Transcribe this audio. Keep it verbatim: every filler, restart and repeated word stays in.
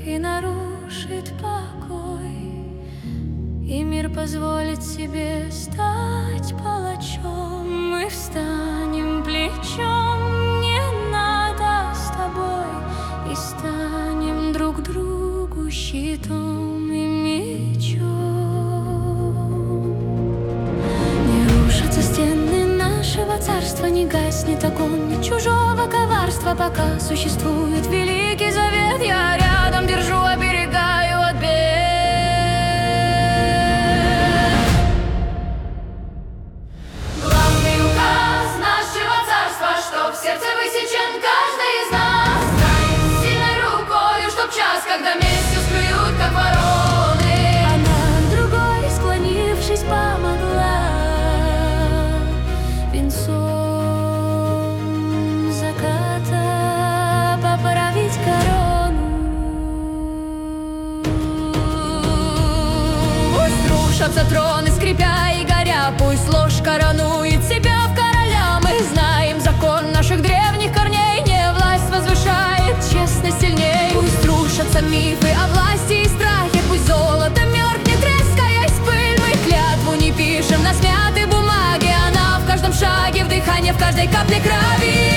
и нарушит покой, и мир позволит себе стать палачом. Мы встанем плечом, не надо с тобой, и станем друг другу щитом и мечом. Не рушатся стены нашего царства, не гаснет огонь ни чужого коварства, пока существует великий завет. Я рядом держу, оберегаю от бед. Главный указ нашего царства, чтоб в сердце высечен каждый из нас. Станет сильной рукою, чтоб час, когда местью сплюют, как вороны, она к другой, склонившись, помогла венцом заката поправить корону. Пусть рушатся троны, скрипя и горя, пусть ложь коронует себя в короля. Мы знаем закон наших древних корней, не власть возвышает, честность сильней. Пусть рушатся мифы о власти и страхе, пусть золото меркнет, трескаясь в пыль. Мы клятву не пишем на смятой бумаге, она в каждом шаге, в дыхании, в каждой капле крови.